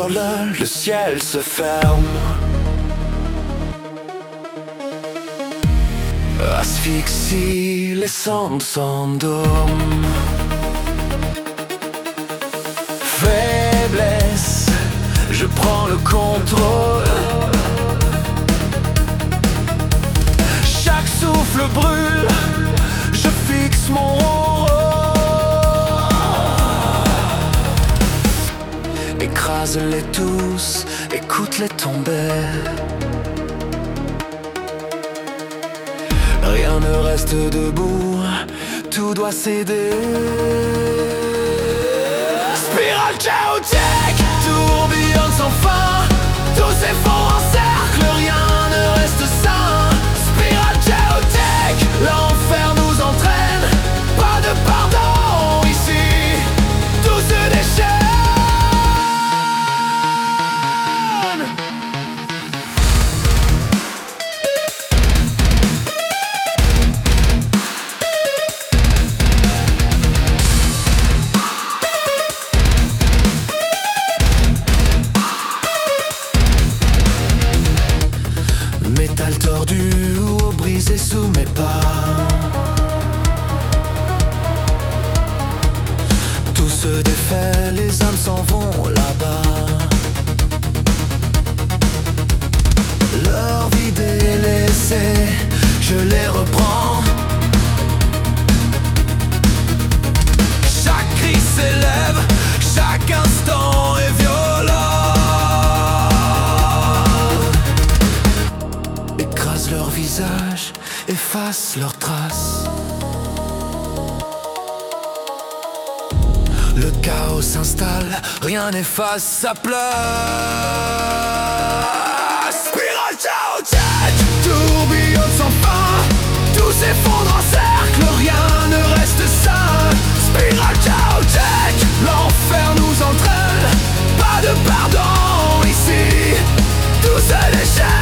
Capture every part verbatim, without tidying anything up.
hurle, le ciel se ferme. Asphyxie, les cendres s'endorment. Faiblesse, je prends le contrôle. Chaque souffle brûle, je fixe mon rôle. Écrase-les tous, écoute-les tomber. Rien ne reste debout, tout doit céder. Spirale chaotique, tourbillonne sans fin, tout s'effondre en cercle, rien ne reste sain. Spirale chaotique, l'enfer nous entraîne, pas de pardon ici, tout se déchaîne. Métal tordu ou brisé sous mes pas, tout se défait, les âmes s'en vont là-bas. Leur vie délaissée, je les reprends. Chaque cri s'élève, chaque instant est violent. Écrase leur visage, efface leurs traces. Le chaos s'installe, rien n'efface sa place. Spirale chaotique, tourbillonne sans fin, tout s'effondre en cercle, rien ne reste sain. Spirale chaotique, l'enfer nous entraîne, pas de pardon ici, tout se déchaîne.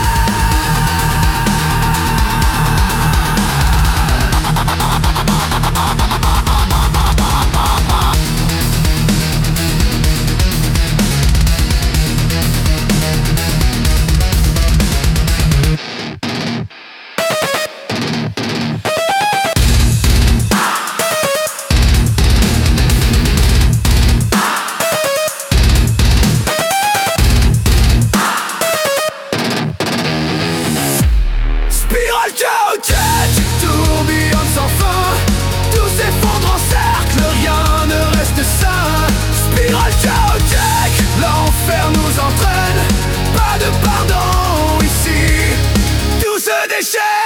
Chaotique, tourbillonne sans fin, tout s'effondre en cercle, rien ne reste sain. Spirale chaotique, l'enfer nous entraîne, pas de pardon ici, tout se déchaîne.